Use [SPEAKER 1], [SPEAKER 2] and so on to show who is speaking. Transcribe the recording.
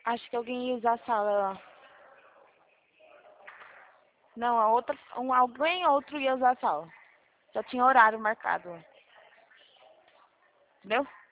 [SPEAKER 1] Acho que alguém ia usar a sala. Não, a outra, alguém outro ia usar a sala. Já tinha horário marcado. Entendeu?